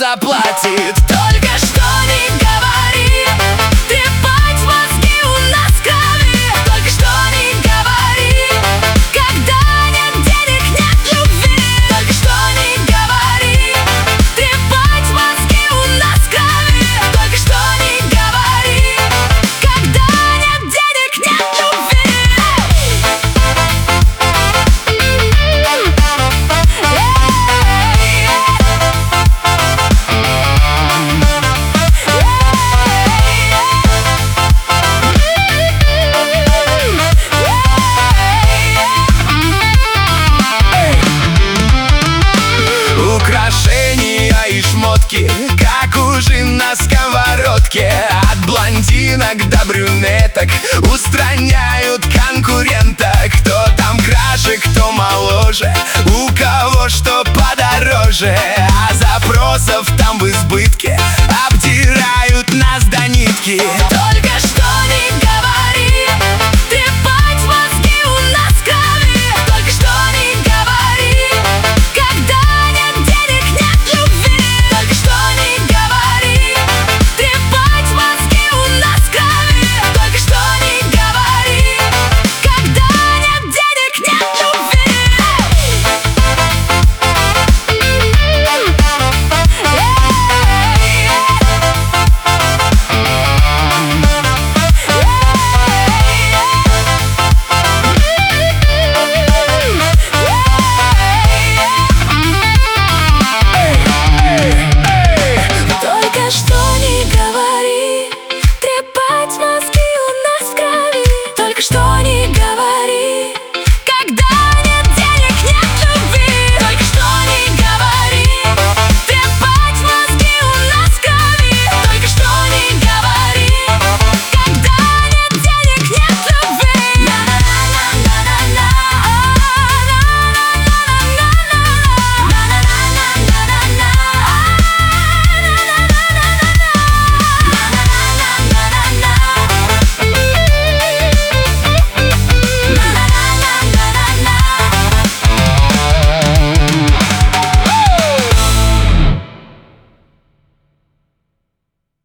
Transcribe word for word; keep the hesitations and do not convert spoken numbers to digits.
заплатит. Только что не говори, трепать мозги у нас в крови. Только что не говори, когда нет денег, нет любви. Только что не говори, трепать мозги у нас в крови. Только что не говори, когда нет денег, нет любви. Украшения и шмотки, как ужин на сковородке. От блондинок до брюнеток устраняют конкурента. Кто там краше, кто моложе, у кого что подороже. А запросов там в избытке.